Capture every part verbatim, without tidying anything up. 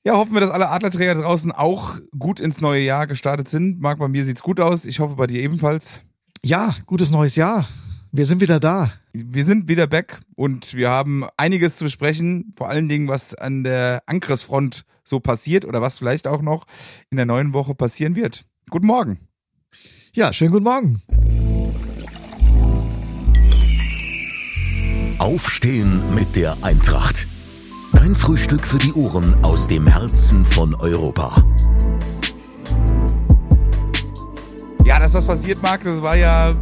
Ja, hoffen wir, dass alle Adlerträger draußen auch gut ins neue Jahr gestartet sind. Marc, bei mir sieht's gut aus. Ich hoffe, bei dir ebenfalls. Ja, gutes neues Jahr. Wir sind wieder da. Wir sind wieder back und wir haben einiges zu besprechen. Vor allen Dingen, was an der Angriffsfront so passiert oder was vielleicht auch noch in der neuen Woche passieren wird. Guten Morgen. Ja, schönen guten Morgen. Aufstehen mit der Eintracht. Dein Frühstück für die Ohren aus dem Herzen von Europa. Ja, das, was passiert, Marc, das war ja,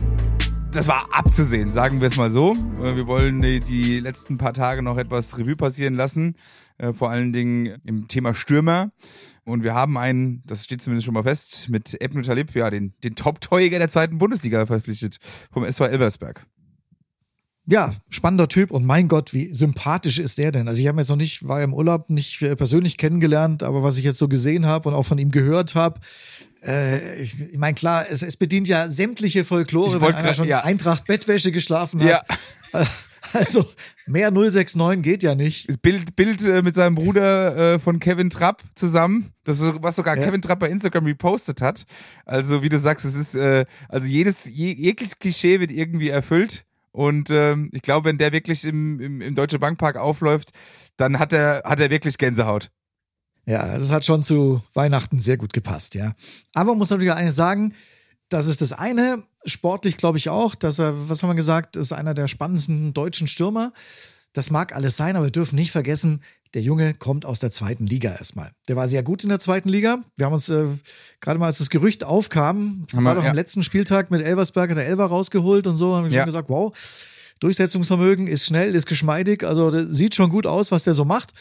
das war abzusehen, sagen wir es mal so. Wir wollen die letzten paar Tage noch etwas Revue passieren lassen, vor allen Dingen im Thema Stürmer. Und wir haben einen, das steht zumindest schon mal fest, mit Ebnu Talib, ja, den, den Top-Torjäger der zweiten Bundesliga verpflichtet vom S V Elversberg. Ja, spannender Typ und mein Gott, wie sympathisch ist der denn? Also ich habe jetzt noch nicht, war im Urlaub nicht persönlich kennengelernt, aber was ich jetzt so gesehen habe und auch von ihm gehört habe, äh, ich, ich meine klar, es, es bedient ja sämtliche Folklore, wenn einer schon ja. Eintracht-Bettwäsche geschlafen hat. Ja. Also mehr null sechs neun geht ja nicht. Das Bild, Bild äh, mit seinem Bruder äh, von Kevin Trapp zusammen, das was sogar ja. Kevin Trapp bei Instagram repostet hat. Also wie du sagst, es ist äh, also jedes je, jegliches Klischee wird irgendwie erfüllt. Und ähm, ich glaube, wenn der wirklich im, im, im Deutsche Bankpark aufläuft, dann hat er, hat er wirklich Gänsehaut. Ja, das hat schon zu Weihnachten sehr gut gepasst, ja. Aber man muss natürlich eines sagen, das ist das eine, sportlich glaube ich auch, dass er, was haben wir gesagt, ist einer der spannendsten deutschen Stürmer. Das mag alles sein, aber wir dürfen nicht vergessen, der Junge kommt aus der zweiten Liga erstmal. Der war sehr gut in der zweiten Liga. Wir haben uns äh, gerade mal, als das Gerücht aufkam, haben war doch ja. am letzten Spieltag mit Elversberger der Elfer rausgeholt und so, haben wir ja. schon gesagt, wow, Durchsetzungsvermögen ist schnell, ist geschmeidig, also der sieht schon gut aus, was der so macht.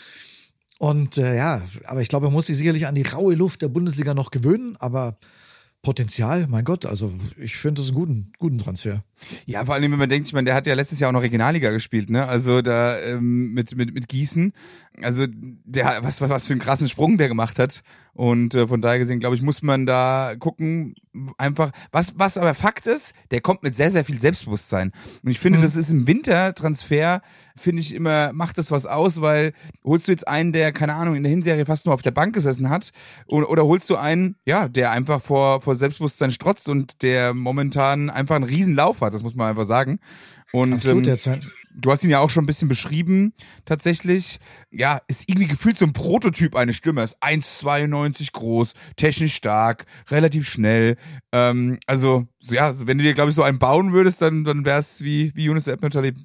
Und äh, ja, aber ich glaube, er muss sich sicherlich an die raue Luft der Bundesliga noch gewöhnen, aber Potenzial, mein Gott, also ich finde das einen guten, guten Transfer. Ja, vor allem, wenn man denkt, ich meine, der hat ja letztes Jahr auch noch Regionalliga gespielt, ne? Also da ähm, mit, mit, mit Gießen. Also der, was, was, was für einen krassen Sprung der gemacht hat. Und äh, von daher gesehen, glaube ich, muss man da gucken, einfach, was, was aber Fakt ist, der kommt mit sehr, sehr viel Selbstbewusstsein. Und ich finde, mhm. das ist im Wintertransfer, finde ich immer, macht das was aus, weil holst du jetzt einen, der, keine Ahnung, in der Hinserie fast nur auf der Bank gesessen hat, oder, oder holst du einen, ja, der einfach vor, vor Selbstbewusstsein strotzt und der momentan einfach einen riesen Lauf hat, das muss man einfach sagen. Und Absolut, ähm, du hast ihn ja auch schon ein bisschen beschrieben, tatsächlich. Ja, ist irgendwie gefühlt so ein Prototyp eines Stürmers. eins Komma zweiundneunzig groß, technisch stark, relativ schnell. Ähm, also, ja, wenn du dir, glaube ich, so einen bauen würdest, dann, dann wäre es wie, wie Yunus Ebnu Talib.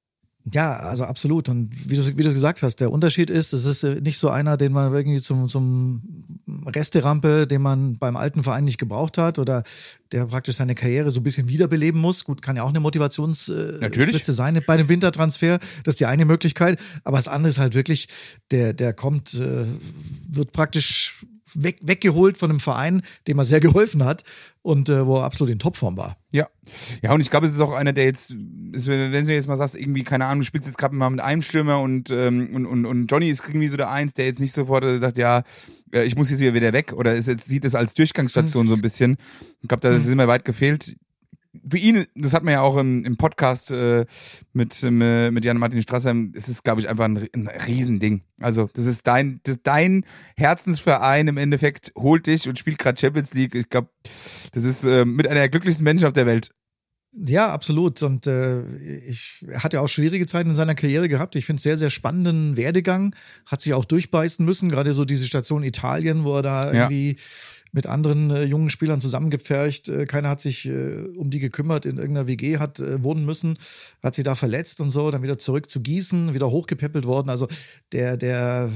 Ja, also absolut. Und wie du, wie du gesagt hast, der Unterschied ist, es ist nicht so einer, den man irgendwie zum, zum Resterampe, den man beim alten Verein nicht gebraucht hat oder der praktisch seine Karriere so ein bisschen wiederbeleben muss. Gut, kann ja auch eine Motivationsspitze sein bei dem Wintertransfer. Das ist die eine Möglichkeit. Aber das andere ist halt wirklich, der, der kommt, äh, wird praktisch weg, weggeholt von einem Verein, dem er sehr geholfen hat und äh, wo er absolut in Topform war. Ja, ja, und ich glaube, es ist auch einer, der jetzt, wenn du jetzt mal sagst, irgendwie, keine Ahnung, du spielst jetzt gerade mal mit einem Stürmer und, ähm, und, und, und Johnny ist irgendwie so der Eins, der jetzt nicht sofort sagt, ja, ich muss jetzt hier wieder weg oder ist jetzt, sieht es als Durchgangsstation mhm. so ein bisschen. Ich glaube, da ist immer weit gefehlt. Für ihn, das hat man ja auch im, im Podcast äh, mit, äh, mit Jan-Martin Straßheim, es ist, glaube ich, einfach ein, ein Riesending. Also, das ist dein, das ist dein Herzensverein im Endeffekt, holt dich und spielt gerade Champions League. Ich glaube, das ist äh, mit einer der glücklichsten Menschen auf der Welt. Ja, absolut. Und äh, ich er hat ja auch schwierige Zeiten in seiner Karriere gehabt. Ich finde es sehr, sehr spannenden Werdegang. Hat sich auch durchbeißen müssen, gerade so diese Station Italien, wo er da ja. irgendwie mit anderen äh, jungen Spielern zusammengepfercht. Äh, keiner hat sich äh, um die gekümmert, in irgendeiner W G hat äh, wohnen müssen, hat sich da verletzt und so, dann wieder zurück zu Gießen, wieder hochgepäppelt worden. Also der, der,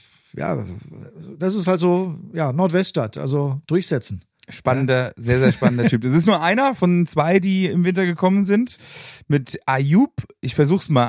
ja, das ist halt so, ja, Nordweststadt, also durchsetzen. Spannender, ja. sehr, sehr spannender Typ. Das ist nur einer von zwei, die im Winter gekommen sind. Mit Ayub, ich versuch's mal,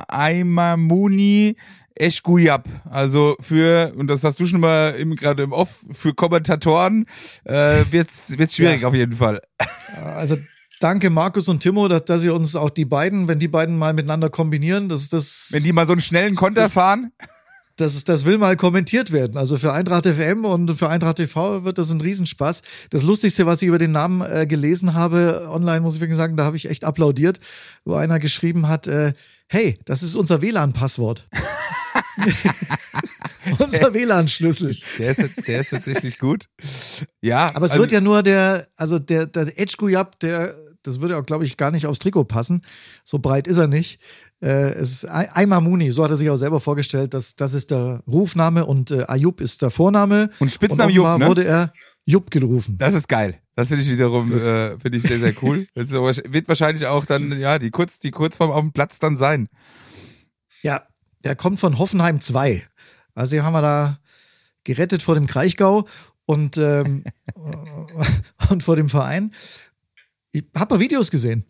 Aimamuni Eschguyab. Also für, und das hast du schon mal gerade im Off, für Kommentatoren äh, wird's, wird's schwierig ja. auf jeden Fall. Also danke Markus und Timo, dass, dass ihr uns auch die beiden, wenn die beiden mal miteinander kombinieren, das ist das. Wenn die mal so einen schnellen Konter fahren. Das, ist, das will mal kommentiert werden. Also für Eintracht F M und für Eintracht T V wird das ein Riesenspaß. Das Lustigste, was ich über den Namen äh, gelesen habe, online muss ich wirklich sagen, da habe ich echt applaudiert, wo einer geschrieben hat, äh, hey, das ist unser W L A N-Passwort. unser W L A N-Schlüssel. Der ist, der ist tatsächlich gut. Ja. Aber es also, wird ja nur der, also der, der Edge-Guyab, der, das würde auch, glaube ich, gar nicht aufs Trikot passen. So breit ist er nicht. Äh, es ist Aimar Mooney, so hat er sich auch selber vorgestellt, dass das ist der Rufname und äh, Ayub ist der Vorname. Und Spitzname und Jupp, ne? wurde er Jupp gerufen. Das ist geil. Das finde ich wiederum, äh, finde ich sehr, sehr cool. Das ist, wird wahrscheinlich auch dann, ja, die, Kurz, die Kurzform auf dem Platz dann sein. Ja, der kommt von Hoffenheim zwei. Also, den haben wir da gerettet vor dem Kraichgau und, ähm, und vor dem Verein. Ich habe mal Videos gesehen.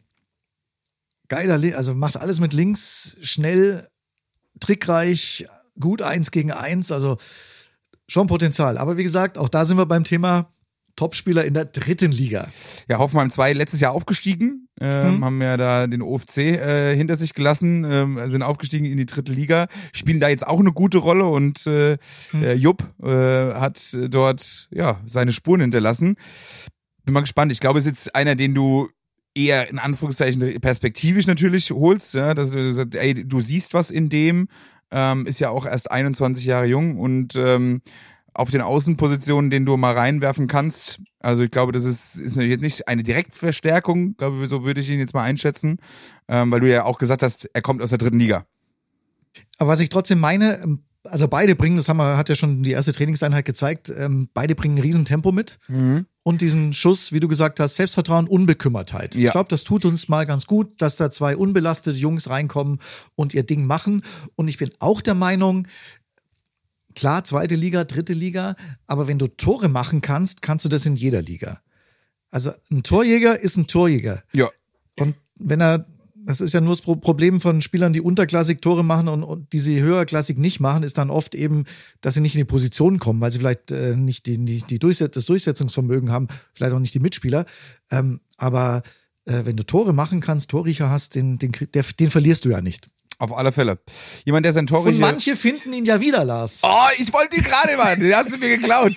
Geiler, also macht alles mit links, schnell, trickreich, gut eins gegen eins, also schon Potenzial. Aber wie gesagt, auch da sind wir beim Thema Topspieler in der dritten Liga. Ja, Hoffenheim zwei letztes Jahr aufgestiegen, ähm, hm. haben ja da den O F C äh, hinter sich gelassen, ähm, sind aufgestiegen in die dritte Liga, spielen da jetzt auch eine gute Rolle und äh, hm. äh, Jupp äh, hat dort ja seine Spuren hinterlassen. Bin mal gespannt. Ich glaube, es ist jetzt einer, den du eher in Anführungszeichen perspektivisch natürlich holst, ja, dass du sagst, ey, du siehst was in dem, ähm, ist ja auch erst einundzwanzig Jahre jung und ähm, auf den Außenpositionen, den du mal reinwerfen kannst. Also ich glaube, das ist, ist jetzt nicht eine Direktverstärkung, glaube so würde ich ihn jetzt mal einschätzen, ähm, weil du ja auch gesagt hast, er kommt aus der dritten Liga. Aber was ich trotzdem meine, also beide bringen, das haben wir, hat ja schon die erste Trainingseinheit gezeigt, ähm, beide bringen ein Riesentempo mit mhm. und diesen Schuss, wie du gesagt hast, Selbstvertrauen, Unbekümmertheit. Ja. Ich glaube, das tut uns mal ganz gut, dass da zwei unbelastete Jungs reinkommen und ihr Ding machen. Und ich bin auch der Meinung, klar, zweite Liga, dritte Liga, aber wenn du Tore machen kannst, kannst du das in jeder Liga. Also ein Torjäger ist ein Torjäger. Ja. Und wenn er, das ist ja nur das Problem von Spielern, die unterklassig Tore machen und, und die sie höherklassig nicht machen, ist dann oft eben, dass sie nicht in die Position kommen, weil sie vielleicht äh, nicht die, die, die Durchset- das Durchsetzungsvermögen haben, vielleicht auch nicht die Mitspieler. Ähm, aber äh, wenn du Tore machen kannst, Torriecher hast, den, den, der, den verlierst du ja nicht. Auf alle Fälle. Jemand, der sein Tor... Und manche finden ihn ja wieder, Lars. Oh, ich wollte ihn gerade machen. Den hast du mir geklaut.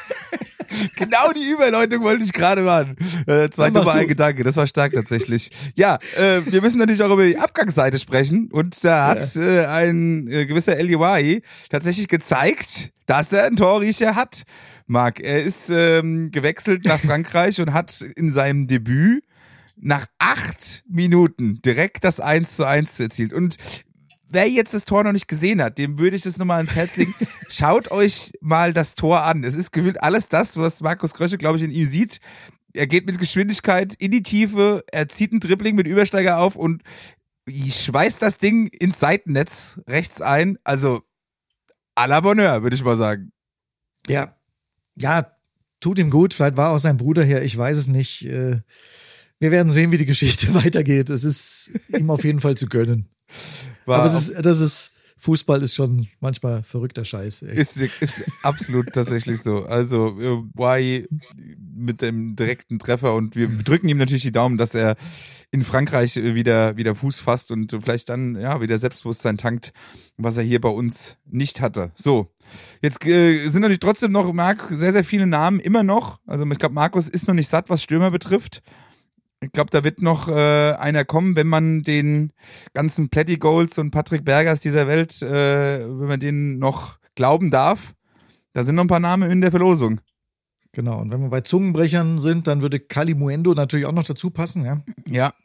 Genau die Überleitung wollte ich gerade machen. Äh, zwei Nummer ein Gedanke. Das war stark tatsächlich. Ja, äh, wir müssen natürlich auch über die Abgangsseite sprechen. Und da hat ja. äh, ein äh, gewisser El Yaouai tatsächlich gezeigt, dass er einen Torriecher hat. Marc, er ist ähm, gewechselt nach Frankreich und hat in seinem Debüt nach acht Minuten direkt das eins zu eins erzielt. Und wer jetzt das Tor noch nicht gesehen hat, dem würde ich das nochmal ans Herz legen. Schaut euch mal das Tor an. Es ist gefühlt alles das, was Markus Krösche, glaube ich, in ihm sieht. Er geht mit Geschwindigkeit in die Tiefe, er zieht ein Dribbling mit Übersteiger auf und schweißt das Ding ins Seitennetz rechts ein. Also à la Bonheur, würde ich mal sagen. Ja, ja, tut ihm gut. Vielleicht war auch sein Bruder her, ich weiß es nicht. Wir werden sehen, wie die Geschichte weitergeht. Es ist ihm auf jeden Fall zu gönnen. War Aber es ist, das ist, Fußball ist schon manchmal verrückter Scheiß. Ist, ist absolut tatsächlich so. Also, Wai mit dem direkten Treffer und wir drücken ihm natürlich die Daumen, dass er in Frankreich wieder, wieder Fuß fasst und vielleicht dann, ja, wieder Selbstbewusstsein tankt, was er hier bei uns nicht hatte. So. Jetzt äh, sind natürlich trotzdem noch, Marc, sehr, sehr viele Namen immer noch. Also, ich glaube, Markus ist noch nicht satt, was Stürmer betrifft. Ich glaube, da wird noch äh, einer kommen, wenn man den ganzen Plätti-Goals und Patrick Bergers dieser Welt, äh, wenn man denen noch glauben darf. Da sind noch ein paar Namen in der Verlosung. Genau, und wenn wir bei Zungenbrechern sind, dann würde Kalimuendo natürlich auch noch dazu passen. Ja. Ja.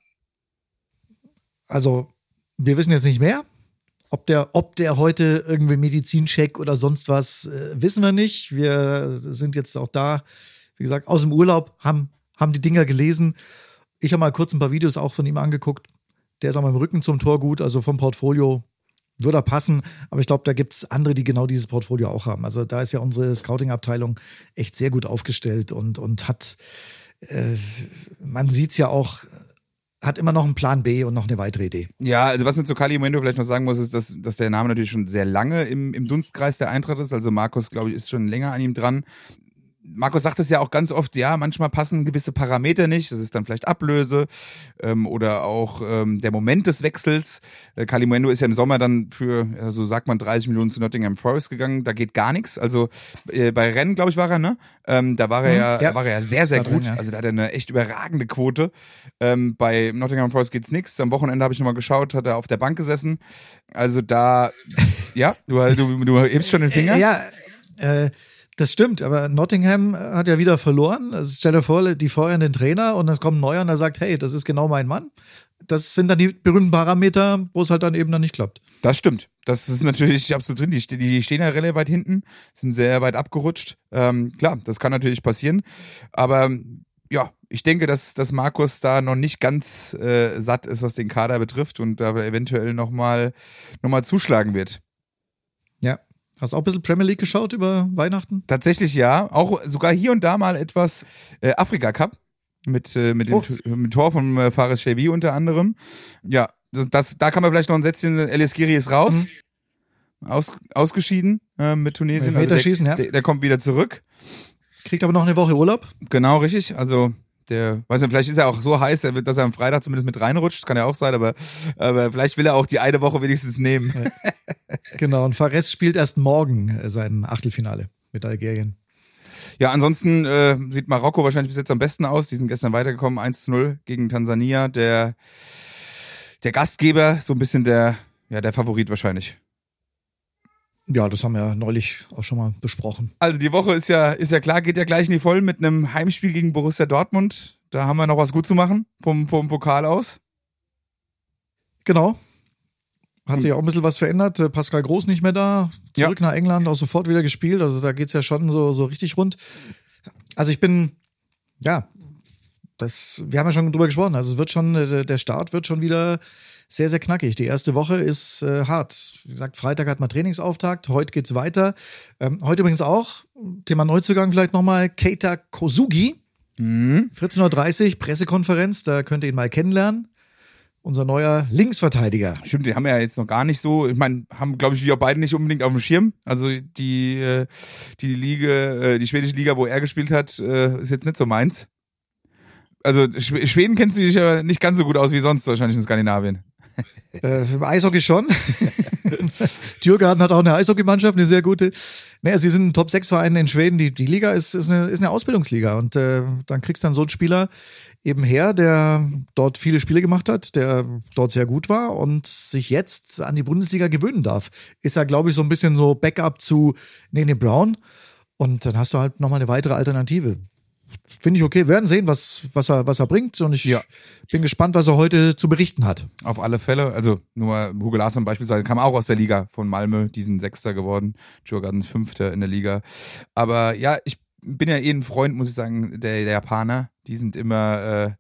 Also, wir wissen jetzt nicht mehr. Ob der, ob der heute irgendwie Medizincheck oder sonst was, äh, wissen wir nicht. Wir sind jetzt auch da, wie gesagt, aus dem Urlaub, haben, haben die Dinger gelesen. Ich habe mal kurz ein paar Videos auch von ihm angeguckt. Der ist auch mal im Rücken zum Tor gut, also vom Portfolio würde er passen. Aber ich glaube, da gibt es andere, die genau dieses Portfolio auch haben. Also da ist ja unsere Scouting-Abteilung echt sehr gut aufgestellt und, und hat, äh, man sieht es ja auch, hat immer noch einen Plan B und noch eine weitere Idee. Ja, also was mit so Kalimuendo vielleicht noch sagen muss, ist, dass, dass der Name natürlich schon sehr lange im, im Dunstkreis der Eintracht ist. Also Markus, glaube ich, ist schon länger an ihm dran. Markus sagt es ja auch ganz oft, ja, manchmal passen gewisse Parameter nicht. Das ist dann vielleicht Ablöse ähm, oder auch ähm, der Moment des Wechsels. Äh, Kalimuendo ist ja im Sommer dann für, ja, so sagt man, dreißig Millionen zu Nottingham Forest gegangen. Da geht gar nichts. Also äh, bei Rennes, glaube ich, war er, ne? Ähm, da war er ja, ja. Da war er ja sehr, sehr gut. Drin, ja. Also da hat er eine echt überragende Quote. Ähm, bei Nottingham Forest geht's nichts. Am Wochenende habe ich nochmal geschaut, hat er auf der Bank gesessen. Also da, Ja, du, du, du hebst schon den Finger? Ja, äh, das stimmt, aber Nottingham hat ja wieder verloren. Also stell dir vor, die feuern den Trainer und dann kommt ein neuer und der sagt, hey, das ist genau mein Mann. Das sind dann die berühmten Parameter, wo es halt dann eben dann nicht klappt. Das stimmt. Das ist natürlich absolut drin. Die, die stehen ja relativ weit hinten, sind sehr weit abgerutscht. Ähm, klar, das kann natürlich passieren. Aber ja, ich denke, dass, dass Markus da noch nicht ganz äh, satt ist, was den Kader betrifft und da eventuell nochmal noch mal zuschlagen wird. Ja. Hast du auch ein bisschen Premier League geschaut über Weihnachten? Tatsächlich ja. Auch sogar hier und da mal etwas äh, Afrika Cup mit, äh, mit dem oh. T- mit Tor von äh, Fares Chevy unter anderem. Ja, das, da kann man vielleicht noch ein Sätzchen, Elias Giri ist raus. Mhm. Aus, ausgeschieden äh, mit Tunesien. Also der, ja. der, der kommt wieder zurück. Kriegt aber noch eine Woche Urlaub. Genau, richtig. Also der, weiß nicht, vielleicht ist er auch so heiß, dass er am Freitag zumindest mit reinrutscht. Das kann ja auch sein, aber, aber vielleicht will er auch die eine Woche wenigstens nehmen. Ja. Genau, und Fares spielt erst morgen sein Achtelfinale mit Algerien. Ja, ansonsten äh, sieht Marokko wahrscheinlich bis jetzt am besten aus. Die sind gestern weitergekommen, eins zu null gegen Tansania. Der, der Gastgeber, so ein bisschen der, ja, der Favorit wahrscheinlich. Ja, das haben wir ja neulich auch schon mal besprochen. Also die Woche ist ja, ist ja klar, geht ja gleich in die Vollen mit einem Heimspiel gegen Borussia Dortmund. Da haben wir noch was gut zu machen vom, vom Pokal aus. Genau. Hat sich auch ein bisschen was verändert. Pascal Groß nicht mehr da. Zurück ja. nach England, auch sofort wieder gespielt. Also da geht's ja schon so, so richtig rund. Also ich bin, ja, das, wir haben ja schon drüber gesprochen. Also es wird schon, der Start wird schon wieder sehr, sehr knackig. Die erste Woche ist äh, hart. Wie gesagt, Freitag hat man Trainingsauftakt. Heute geht's weiter. Ähm, heute übrigens auch, Thema Neuzugang vielleicht nochmal, Keita Kosugi. Mhm. vierzehn Uhr dreißig, Pressekonferenz. Da könnt ihr ihn mal kennenlernen. Unser neuer Linksverteidiger. Stimmt, den haben wir ja jetzt noch gar nicht so. Ich meine, haben, glaube ich, wir beide nicht unbedingt auf dem Schirm. Also die, die Liga, die schwedische Liga, wo er gespielt hat, ist jetzt nicht so meins. Also Schweden kennst du dich ja nicht ganz so gut aus wie sonst wahrscheinlich in Skandinavien. Äh, Im Eishockey schon. Djurgården hat auch eine Eishockeymannschaft, eine sehr gute. Naja, sie sind ein Top sechs Verein in Schweden. Die, die Liga ist, ist, eine, ist eine Ausbildungsliga. Und äh, dann kriegst du dann so einen Spieler eben her, der dort viele Spiele gemacht hat, der dort sehr gut war und sich jetzt an die Bundesliga gewöhnen darf. Ist ja, glaube ich, so ein bisschen so Backup zu Nene Brown. Und dann hast du halt nochmal eine weitere Alternative. Finde ich okay. Wir werden sehen, was, was, er, was er bringt. Und ich ja. bin gespannt, was er heute zu berichten hat. Auf alle Fälle. Also nur Hugo Larsson beispielsweise kam auch aus der Liga von Malmö. Die sind Sechster geworden. Djurgården ist Fünfter in der Liga. Aber ja, ich bin ja eh ein Freund, muss ich sagen, der, der Japaner. Die sind immer, äh,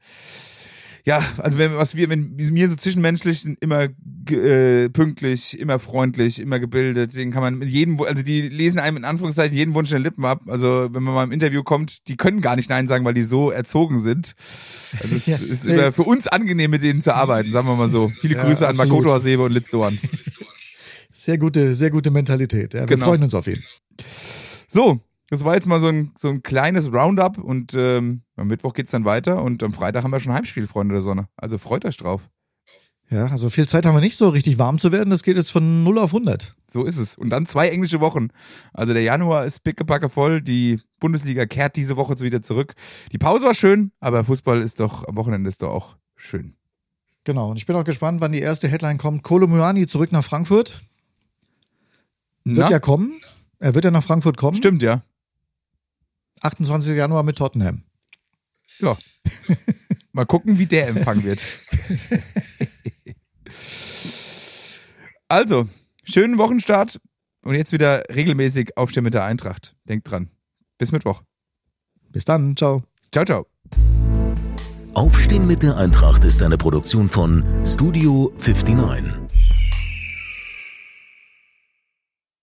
ja, also wenn, was wir, wenn mir so zwischenmenschlich sind, immer äh, pünktlich, immer freundlich, immer gebildet. Den kann man mit jedem, also die lesen einem in Anführungszeichen jeden Wunsch in den Lippen ab. Also wenn man mal im Interview kommt, die können gar nicht Nein sagen, weil die so erzogen sind. Also es ja, ist nee. immer für uns angenehm, mit denen zu arbeiten, sagen wir mal so. Viele ja, Grüße absolut. An Makoto Hasebe und Litz Doan. Sehr gute, sehr gute Mentalität. Ja, wir genau. freuen uns auf ihn. So. Das war jetzt mal so ein, so ein kleines Roundup und ähm, am Mittwoch geht's dann weiter und am Freitag haben wir schon Heimspiel, Freunde der Sonne. Also freut euch drauf. Ja, also viel Zeit haben wir nicht, so richtig warm zu werden. Das geht jetzt von null auf hundert. So ist es. Und dann zwei englische Wochen. Also der Januar ist pickepacke voll. Die Bundesliga kehrt diese Woche wieder zurück. Die Pause war schön, aber Fußball ist doch, am Wochenende ist doch auch schön. Genau. Und ich bin auch gespannt, wann die erste Headline kommt. Kolo Muani zurück nach Frankfurt. Wird Na? ja kommen. Er wird ja nach Frankfurt kommen. Stimmt, ja. achtundzwanzigsten Januar mit Tottenham. Ja. Mal gucken, wie der Empfang wird. Also, schönen Wochenstart und jetzt wieder regelmäßig aufstehen mit der Eintracht. Denkt dran. Bis Mittwoch. Bis dann. Ciao. Ciao, ciao. Aufstehen mit der Eintracht ist eine Produktion von Studio neunundfünfzig.